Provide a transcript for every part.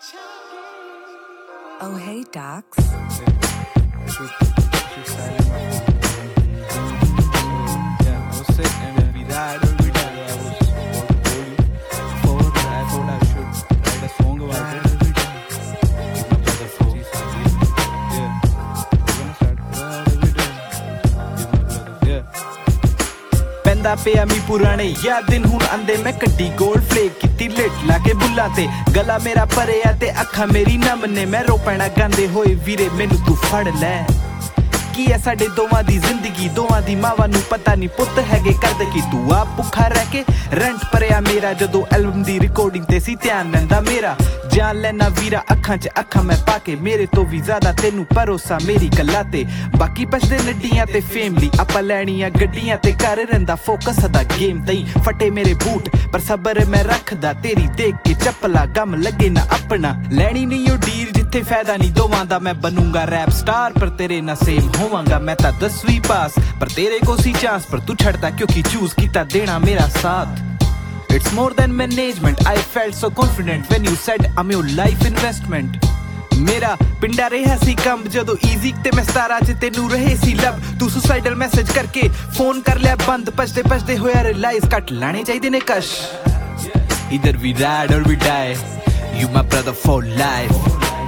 Oh, hey, Docs. I should silence my phone. Yeah, I was sick and then we died or we died. I was about to call you. Before that, I thought I should write a song about it. Keep my brother for yeah. We're gonna start every day. Keep my brother, yeah. ਪੈਂਦਾ ਪਿਆ ਮੀ ਪੁਰਾਣੇ ਯਾਦ ਦਿਨ ਹੁਣ ਆਂਦੇ ਮੈਂ ਕੱਢੀ gold flake ਕੀਤੀ ਲਿਟ ਲਾ ਕੇ ਬੁੱਲਾਂ ਤੇ ਗਲਾ ਮੇਰਾ ਭਰਿਆ ਤੇ ਅੱਖਾਂ ਮੇਰੀ ਨਮ ਨੇ ਮੈਂ ਰੋ ਪੈਣਾ ਗਾਂਦੇ ਹੋਏ ਵੀਰੇ ਮੈਨੂੰ ਤੂੰ ਫੜ ਲੈ ਕੀ ਐ ਸਾਡੇ ਦੋਵਾਂ ਦੀ ਜ਼ਿੰਦਗੀ ਦੋਵਾਂ ਦੀ ਮਾਵਾਂ ਨੂੰ ਪਤਾ ਨਹੀਂ ਪੁੱਤ ਹੈਗੇ ਕਰਦੇ ਕੀ ਤੂੰ ਆਪ ਭੁੱਖਾ ਰਹਿ ਕੇ ਰੈਂਟ ਭਰਿਆ ਮੇਰਾ ਜਦੋਂ ਐਲਬਮ ਦੀ ਰਿਕਾਰਡਿੰਗ ਤੇ ਸੀ ਧਿਆਨ ਰਹਿੰਦਾ ਮੇਰਾ ਜਾਨ ਲੈਣਾ ਵੀਰਾ ਅੱਖਾਂ 'ਚ ਅੱਖਾਂ ਮੈਂ ਪਾ ਕੇ ਮੇਰੇ ਤੋਂ ਵੀ ਜ਼ਿਆਦਾ ਤੈਨੂੰ ਭਰੋਸਾ ਮੇਰੀ ਗੱਲਾਂ ਤੇ ਬਾਕੀ ਪਛਦੇ ਨੱਡੀਆਂ ਤੇ ਫੇਮ ਲਈ ਆਪਾਂ ਲੈਣੀਆਂ ਗੱਡੀਆਂ ਤੇ ਘਰ ਰਹਿੰਦਾ ਫੋਕਸ ਦਾ ਗੇਮ ਤਈ ਫਟੇ ਮੇਰੇ ਬੂਟ ਪਰ ਸਬਰ ਮੈਂ ਰੱਖਦਾ ਤੇਰੀ ਦੇਖ ਕੇ ਚੱਪਲਾ ਗਮ ਲੱਗੇ ਨਾ ਆਪਣਾ ਲੈਣੀ ਨਹੀਂ ਉਹ ਡੀਲ ਜਿੱਥੇ ਫਾਇਦਾ ਨਹੀਂ ਦੋਵਾਂ ਦਾ ਮੈਂ ਬਣੂੰਗਾ ਰੈਪ ਸਟਾਰ ਪਰ ਤੇਰੇ ਨਾਲ ਸੇਮ ਹੋਵਾਂਗਾ ਮੈਂ ਤਾਂ 10ਵੀਂ ਪਾਸ ਪਰ ਤੇਰੇ ਕੋ ਸੀ ਚਾਂਸ ਪਰ ਤੂੰ ਛੱਡਦਾ ਕਿਉਂਕਿ ਚੂਜ਼ ਕੀਤਾ ਦੇਣਾ ਮੇਰਾ ਸਾਥ It's more than management. I felt so confident when you said I'm your life investment. ਮੇਰਾ ਪਿੰਡਾ ਰਿਹਾ ਸੀ ਕੰਮ ਜਦੋਂ ਈਜ਼ੀ ਤੇ ਮੈਂ 17 'ਚ ਤੈਨੂੰ ਰਹੇ ਸੀ ਲੱਭ ਤੂੰ ਸੁਸਾਈਡਲ ਮੈਸੇਜ ਕਰਕੇ ਫੋਨ ਕਰ ਲਿਆ ਬੰਦ ਭਜਦੇ ਹੋਇਆ ਰਿਲਾਈਜ਼ ਕੱਟ ਲਾਣੇ ਚਾਹੀਦੇ ਨੇ ਕਸ਼ Either we ride or we die. You my brother for life.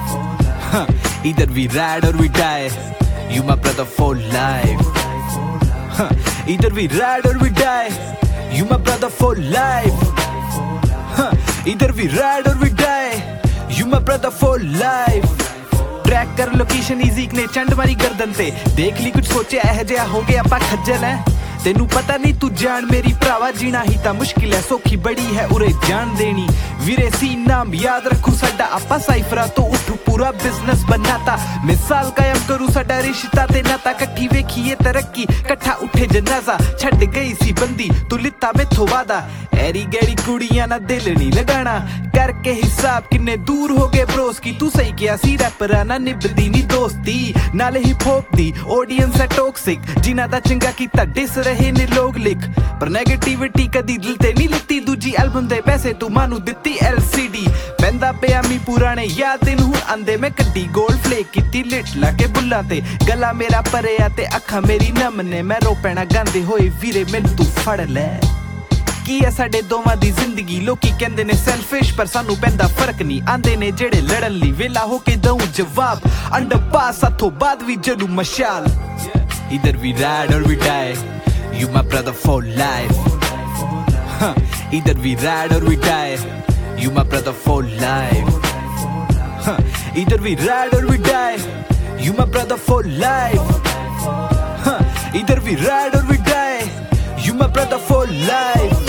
Either we ride or we die. You my brother for life. Either we ride or we die. You my brother for life. Either we ride or we die. You my brother for life. Track कर location easy ने चंड मारी गर्दन ते देख ली कुछ सोचे ऐ जिहा हो गया ਆਪਾਂ ਖੱਜਲ है ਤੈਨੂੰ ਪਤਾ ਨਹੀਂ ਤੂੰ ਜਾਣ ਮੇਰੀ ਭਰਾਵਾ ਜੀਣਾ ਹੀ ਤਾਂ ਮੁਸ਼ਕਿਲ ਹੈ ਸੌਖੀ ਬੜੀ ਹੈ ਉਰੇ ਜਾਣ ਦੇਣੀ ਵੀਰੇ ਸੀ ਨਾਮ ਯਾਦ ਰੱਖੂ ਸਾਡਾ ਆਪਾਂ ਸਾਈਫਰਾਂ ਤੋਂ ਉੱਠੂ ਪੂਰਾ ਬਿਜ਼ਨਸ ਬਣਾਤਾ ਮਿਸਾਲ ਕਾਇਮ ਕਰੂ ਸਾਡਾ ਰਿਸ਼ਤਾ ਤੇ ਨਾਤਾ ਇਕੱਠੀ ਵੇਖੀਏ ਤਰੱਕੀ ਇਕੱਠਾ ਉੱਠੇ ਜਨਾਜ਼ਾ ਛੱਡ ਗਈ ਸੀ ਬੰਦੀ ਤੂੰ ਲਿੱਤਾ ਮੈਥੋਂ ਵਾਦਾ ਐਰੀ ਗੈਰੀ ਕੁੜੀਆਂ ਨਾਲ ਦਿਲ ਨਹੀਂ ਲਗਾਣਾ ਕਰਕੇ ਹਿਸਾਬ ਕਿੰਨੇ ਦੂਰ ਹੋ ਗਏ ਬਰੋਸ ਕੀ ਤੂੰ ਸਹੀ ਕਿਹਾ ਸੀ ਰੈਪਰਾਂ ਨਾਲ ਨਿਭਦੀ ਨਹੀਂ ਦੋਸਤੀ ਨਾਲੇ ਹਿਪ ਹੌਪ ਦੀ ਆਡੀਅנס ਹੈ ਟੌਕਸਿਕ ਜਿਨ੍ਹਾਂ ਦਾ ਚੰਗਾ ਕੀਤਾ ਡਿਸ ਰਹੇ ਨੇ ਲੋਕ ਲਿਖ ਪਰ ਨੈਗੇਟਿਵਿਟੀ ਕਦੀ ਦਿਲ ਤੇ ਨਹੀਂ ਲਿੱਤੀ ਦੂਜੀ ਐਲਬਮ ਦੇ ਪੈਸੇ ਤੂੰ ਮਾਨੂੰ ਦਿੱਤੀ LCD ਪੈਂਦਾ ਪਿਆ ਮੀ ਪੁਰਾਣੇ ਯਾਦ ਦਿਨ ਹੁਣ ਆਂਦੇ ਮੈਂ ਕੱਢੀ ਗੋਲਡ ਫਲੇਕ ਕੀਤੀ ਲਿਟ ਲਾ ਕੇ ਬੁੱਲਾਂ ਤੇ ਗਲਾ ਮੇਰਾ ਭਰਿਆ ਤੇ ਅੱਖਾਂ ਮੇਰੀ ਨਮ ਨੇ ਮੈਂ ਰੋ ਪੈਣਾ ਗਾਂਦੇ ਹੋਏ ਵੀਰੇ ਮੈਨੂੰ ਤੂੰ ਫੜ ਲੈ ਕੀ ਐ ਸਾਡੇ ਦੋਵਾਂ ਦੀ ਜ਼ਿੰਦਗੀ ਲੋਕੀ ਕਹਿੰਦੇ ਨੇ ਸੈਲਫਿਸ਼ ਪਰ ਸਾਨੂੰ ਪੈਂਦਾ ਫਰਕ ਨਹੀਂ ਆਂਦੇ ਨੇ ਜਿਹੜੇ ਲੜਨ ਲਈ ਵੇਲਾ ਹੋ ਕੇ ਦਊਂ ਜਵਾਬ ਅੰਡਰ ਪਾਸ ਹੱਥੋਂ ਬਾਅਦ ਵੀ ਜਲੂ ਮਸ਼ਾਲ Either we ride or we die. You my brother for life. Either we ride or we die. You my brother for life. Either we ride or we die. You my brother for life. Either we ride or we die. You my brother for life.